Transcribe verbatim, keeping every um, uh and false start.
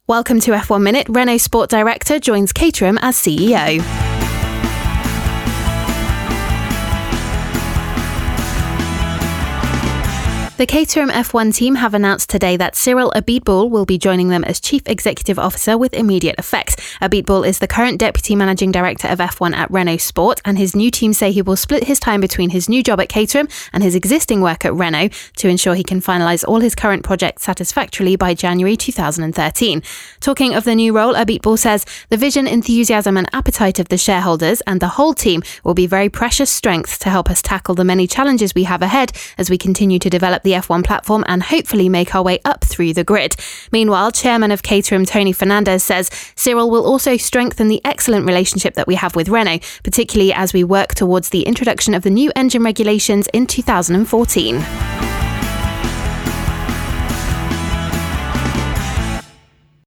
Welcome to F one Minute. Renault Sport Director joins Caterham as C E O. The Caterham F one team have announced today that Cyril Abiteboul will be joining them as Chief Executive Officer with immediate effect. Abiteboul is the current Deputy Managing Director of F one at Renault Sport, and his new team say he will split his time between his new job at Caterham and his existing work at Renault to ensure he can finalise all his current projects satisfactorily by January two thousand thirteen. Talking of the new role, Abiteboul says the vision, enthusiasm and appetite of the shareholders and the whole team will be very precious strengths to help us tackle the many challenges we have ahead as we continue to develop the F one platform and hopefully make our way up through the grid. Meanwhile, Chairman of Caterham Tony Fernandez says Cyril will also strengthen the excellent relationship that we have with Renault, particularly as we work towards the introduction of the new engine regulations in two thousand fourteen.